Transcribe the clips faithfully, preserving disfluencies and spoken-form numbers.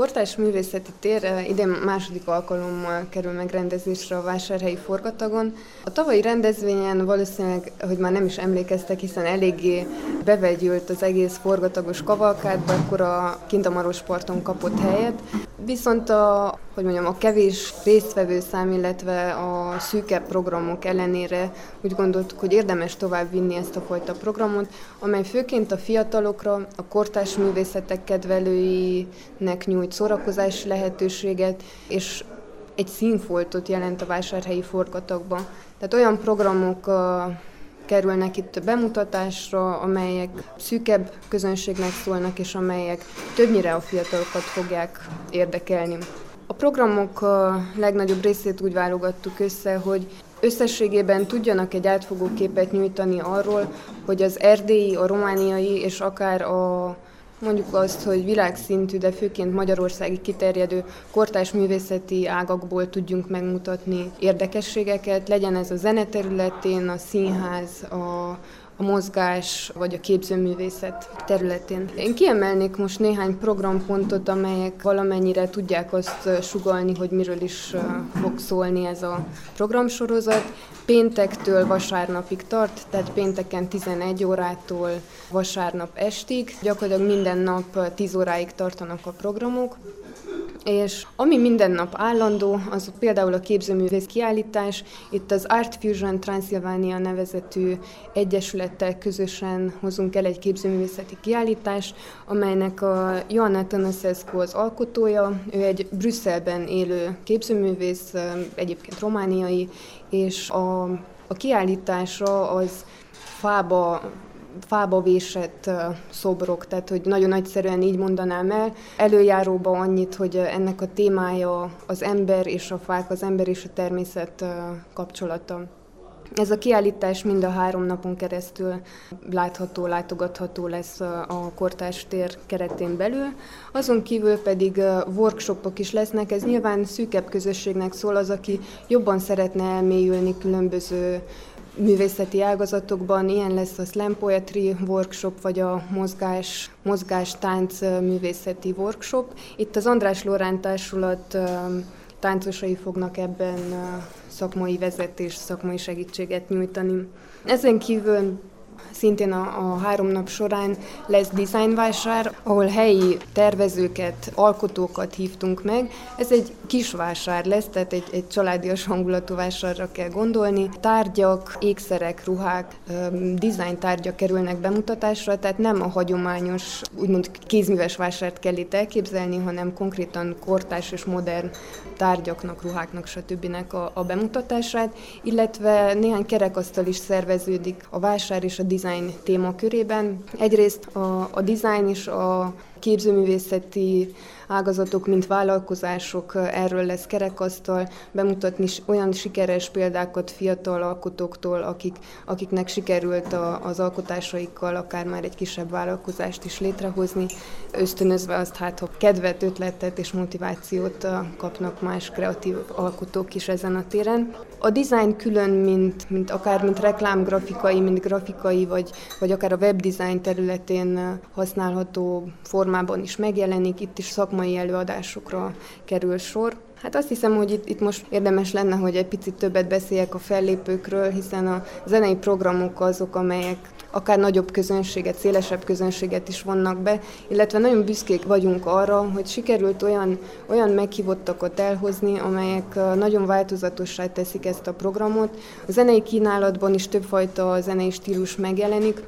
Kortárs Művészeti Tér idén második alkalommal kerül megrendezésre a Vásárhelyi Forgatagon. A tavalyi rendezvényen valószínűleg, hogy már nem is emlékeztek, hiszen eléggé bevegyült az egész forgatagos kavalkádba, akkor a kint a Marosparton kapott helyet. Viszont a, hogy mondjam, a kevés résztvevő szám, illetve a szűkebb programok ellenére úgy gondoltuk, hogy érdemes tovább vinni ezt a fajta programot, amely főként a fiatalokra, a kortárs művészetek kedvelőinek nyújt szórakozási lehetőséget, és egy színfoltot jelent a Vásárhelyi Forgatagban. Tehát olyan programok kerülnek itt bemutatásra, amelyek szűkebb közönségnek szólnak, és amelyek többnyire a fiatalokat fogják érdekelni. A programok legnagyobb részét úgy válogattuk össze, hogy összességében tudjanak egy átfogó képet nyújtani arról, hogy az erdélyi, a romániai és akár a mondjuk azt, hogy világszintű, de főként magyarországi kiterjedő kortárs művészeti ágakból tudjunk megmutatni érdekességeket, legyen ez a zene területén, a színház, a, a mozgás vagy a képzőművészet területén. Én kiemelnék most néhány programpontot, amelyek valamennyire tudják azt sugallni, hogy miről is fog szólni ez a programsorozat. Péntektől vasárnapig tart, tehát pénteken tizenegy órától vasárnap estig. Gyakorlatilag minden nap tíz óráig tartanak a programok. És ami minden nap állandó, az például a képzőművész kiállítás. Itt az Art Fusion Transylvania nevezetű egyesülettel közösen hozunk el egy képzőművészeti kiállítást, amelynek a Ioana Tănăsescu az alkotója. Ő egy Brüsszelben élő képzőművész, egyébként romániai, és a, a kiállításra az fába fába vésett szobrok, tehát hogy nagyon egyszerűen így mondanám el. Előjáróban annyit, hogy ennek a témája az ember és a fák, az ember és a természet kapcsolata. Ez a kiállítás mind a három napon keresztül látható, látogatható lesz a Kortárs tér keretén belül. Azon kívül pedig workshopok is lesznek, ez nyilván szűkebb közösségnek szól, az, aki jobban szeretne elmélyülni különböző művészeti ágazatokban. Ilyen lesz a slam poetry workshop, vagy a mozgás, mozgás-tánc művészeti workshop. Itt az András Loránd Társulat táncosai fognak ebben szakmai vezetés, szakmai segítséget nyújtani. Ezen kívül szintén a, a három nap során lesz designvásár, ahol helyi tervezőket, alkotókat hívtunk meg. Ez egy kis vásár lesz, tehát egy, egy családias hangulatú vásárra kell gondolni. Tárgyak, ékszerek, ruhák, design tárgyak kerülnek bemutatásra, tehát nem a hagyományos, úgymond kézműves vásárt kell itt elképzelni, hanem konkrétan kortárs és modern tárgyaknak, ruháknak, stb. a, a bemutatását, illetve néhány kerekasztal is szerveződik a vásár és a design témakörében. Egyrészt a, a design és a képzőművészeti ágazatok, mint vállalkozások, erről lesz kerekasztal, bemutatni olyan sikeres példákat fiatal alkotóktól, akik, akiknek sikerült a, az alkotásaikkal akár már egy kisebb vállalkozást is létrehozni, ösztönözve azt, hát, ha kedvet, ötletet és motivációt kapnak más kreatív alkotók is ezen a téren. A design külön, mint, mint akár mint reklámgrafikai, mint grafikai, vagy, vagy akár a webdesign területén használható formában is megjelenik, itt is szakmai előadásokra kerül sor. Hát azt hiszem, hogy itt, itt most érdemes lenne, hogy egy picit többet beszéljek a fellépőkről, hiszen a zenei programok azok, amelyek akár nagyobb közönséget, szélesebb közönséget is vonnak be, illetve nagyon büszkék vagyunk arra, hogy sikerült olyan, olyan meghívottakat elhozni, amelyek nagyon változatossá teszik ezt a programot. A zenei kínálatban is többfajta zenei stílus megjelenik,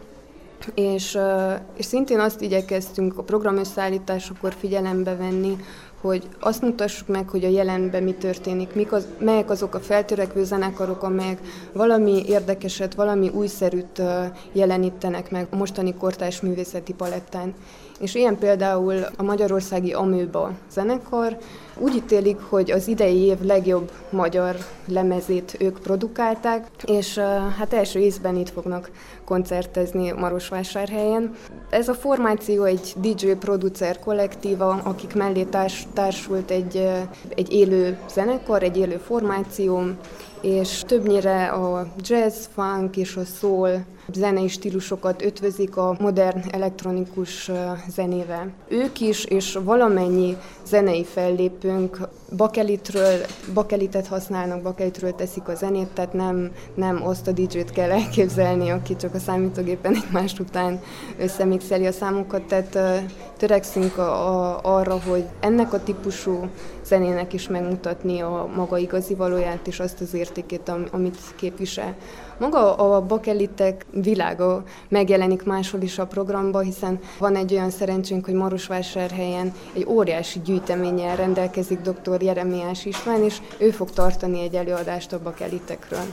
És, és szintén azt igyekeztünk a programösszeállításakor figyelembe venni, hogy azt mutassuk meg, hogy a jelenben mi történik, mik az, melyek azok a feltörekvő zenekarok, amelyek valami érdekeset, valami újszerűt jelenítenek meg a mostani kortárs művészeti palettán. És ilyen például a magyarországi Amöba zenekar. Úgy ítélik, hogy az idei év legjobb magyar lemezét ők produkálták, és hát első ízben itt fognak koncertezni Marosvásárhelyen. Ez a formáció egy dé dzsé producer kollektíva, akik mellé társ, társult egy, egy élő zenekar, egy élő formáció, és többnyire a jazz, funk és a soul zenei stílusokat ötvözik a modern elektronikus zenével. Ők is, és valamennyi zenei fellépőnk bakelitről, bakelitet használnak, bakelitről teszik a zenét, tehát nem, nem azt a dé dzsét kell elképzelni, aki csak a számítógépen egymás után összemixeli a számokat, tehát törekszünk a, a, arra, hogy ennek a típusú zenének is megmutatni a maga igazi valóját és azt az értékét, amit képvisel. Maga a bakelitek világa megjelenik máshol is a programban, hiszen van egy olyan szerencsénk, hogy Marosvásárhelyen egy óriási gyűjteménnyel rendelkezik dr. Jeremiás István, és ő fog tartani egy előadást a bakelitekről.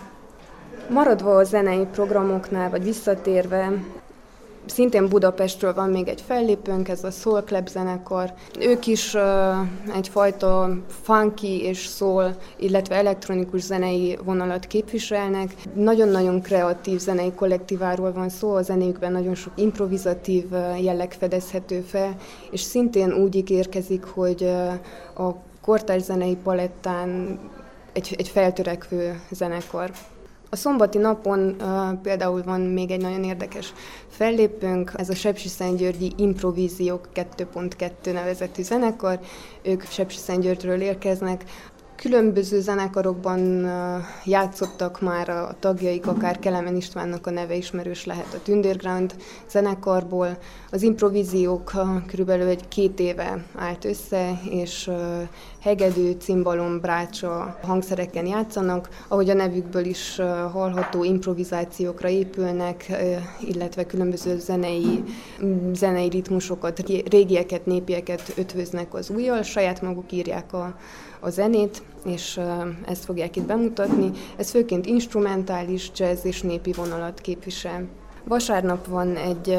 Maradva a zenei programoknál, vagy visszatérve, szintén Budapestről van még egy fellépőnk, ez a Soul Club zenekar. Ők is uh, egyfajta funky és soul, illetve elektronikus zenei vonalat képviselnek. Nagyon-nagyon kreatív zenei kollektíváról van szó, a zenéjükben nagyon sok improvizatív uh, jelleg fedezhető fel, és szintén úgy ígérkezik, hogy uh, a kortárs zenei palettán egy, egy feltörekvő zenekar. A szombati napon uh, például van még egy nagyon érdekes fellépőnk, ez a Sepsiszentgyörgyi Improvíziók kettő pont kettő nevezetű zenekar. Ők Sepsiszentgyörgyről érkeznek. Különböző zenekarokban játszottak már a tagjaik, akár Kelemen Istvánnak a neve ismerős lehet a Underground zenekarból. Az Improvíziók körülbelül egy két éve állt össze, és hegedű, cimbalom, brácsa hangszereken játszanak, ahogy a nevükből is hallható, improvizációkra épülnek, illetve különböző zenei, zenei ritmusokat, régieket, népieket ötvöznek az újjal, saját maguk írják a a zenét, és ezt fogják itt bemutatni. Ez főként instrumentális, jazz és népi vonalat képvisel. Vasárnap van egy,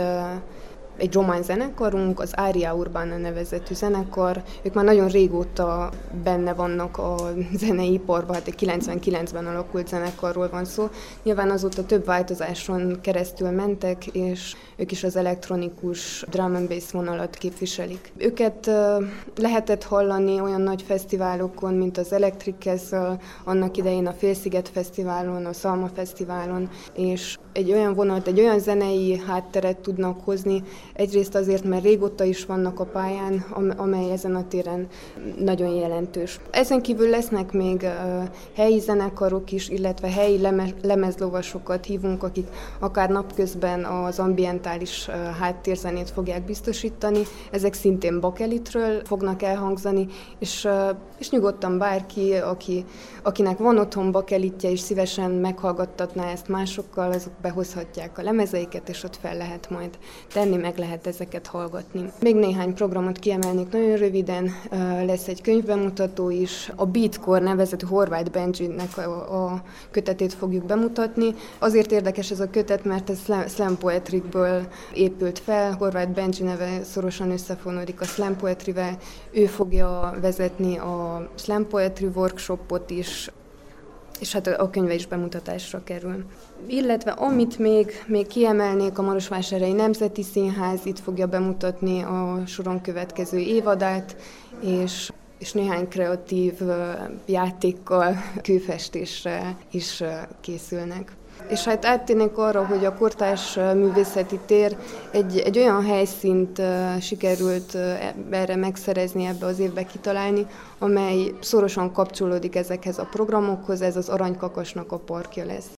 egy román zenekarunk, az Aria Urbana nevezetű zenekar. Ők már nagyon régóta benne vannak a zenei iparban, hát egy kilencvenkilencben alakult zenekarról van szó. Nyilván azóta több változáson keresztül mentek, és ők is az elektronikus drum and bass vonalat képviselik. Őket lehetett hallani olyan nagy fesztiválokon, mint az Electric Castle, annak idején a Félsziget Fesztiválon, a Szalma Fesztiválon, és egy olyan vonalat, egy olyan zenei hátteret tudnak hozni, egyrészt azért, mert régóta is vannak a pályán, amely ezen a téren nagyon jelentős. Ezen kívül lesznek még uh, helyi zenekarok is, illetve helyi leme- lemezlovasokat hívunk, akik akár napközben az ambientális uh, háttérzenét fogják biztosítani. Ezek szintén bakelitről fognak elhangzani, és, uh, és nyugodtan bárki, aki, akinek van otthon bakelitje, és szívesen meghallgattatná ezt másokkal, azok behozhatják a lemezeiket, és ott fel lehet majd tenni, meg lehet ezeket hallgatni. Még néhány programot kiemelnék nagyon röviden, lesz egy könyvbemutató is, a Beatcore nevezetű Horváth Benji-nek a, a kötetét fogjuk bemutatni. Azért érdekes ez a kötet, mert ez slam poetry-ből épült fel, Horváth Benji neve szorosan összefonódik a slam poetry-vel, ő fogja vezetni a slam poetry workshopot is, és hát a könyve is bemutatásra kerül. Illetve amit még, még kiemelnék, a Marosvásárhelyi Nemzeti Színház itt fogja bemutatni a soron következő évadát, és, és néhány kreatív játékkal, kőfestésre is készülnek. És hát áttérnék arra, hogy a kortárs művészeti tér egy, egy olyan helyszínt uh, sikerült uh, erre megszerezni, ebbe az évbe kitalálni, amely szorosan kapcsolódik ezekhez a programokhoz, ez az Aranykakasnak a parkja lesz.